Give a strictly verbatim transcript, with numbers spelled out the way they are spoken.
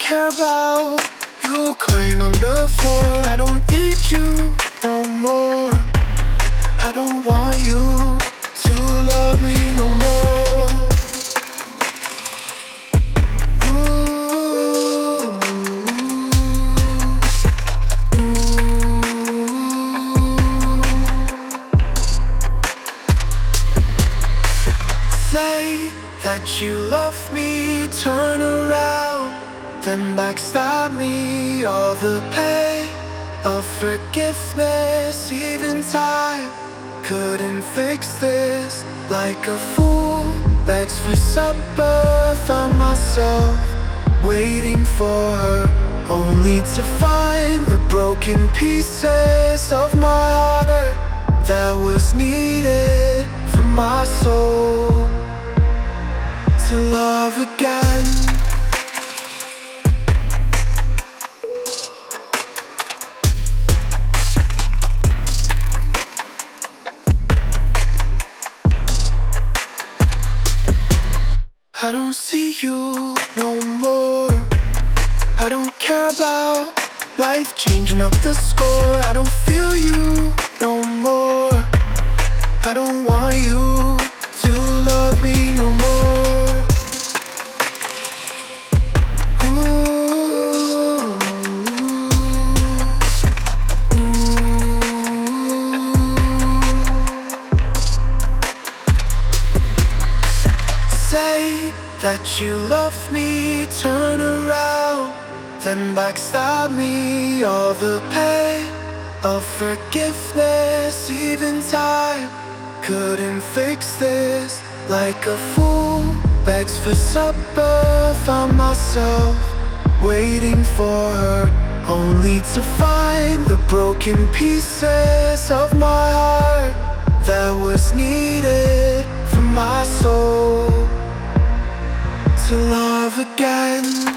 care about you crying on the floor. I don't need you no more. I don't want you to love me no more. Ooh, ooh. Say that you love me, turn around, then backstab me. All the pain of forgiveness, even time couldn't fix this. Like a fool begs for supper, found myself waiting for her, only to find the broken pieces of my heart that was needed for my soul to love again. I don't see you no more. I don't care about life changing up the score. I don't feel you no more. I don't want you to love me no more. Ooh, ooh. Say that you love me, turn around, then backstab me. All the pain of forgiveness, even time couldn't fix this. Like a fool begs for supper, found myself waiting for her, only to find the broken pieces of my heart that was needed for my soul to love again.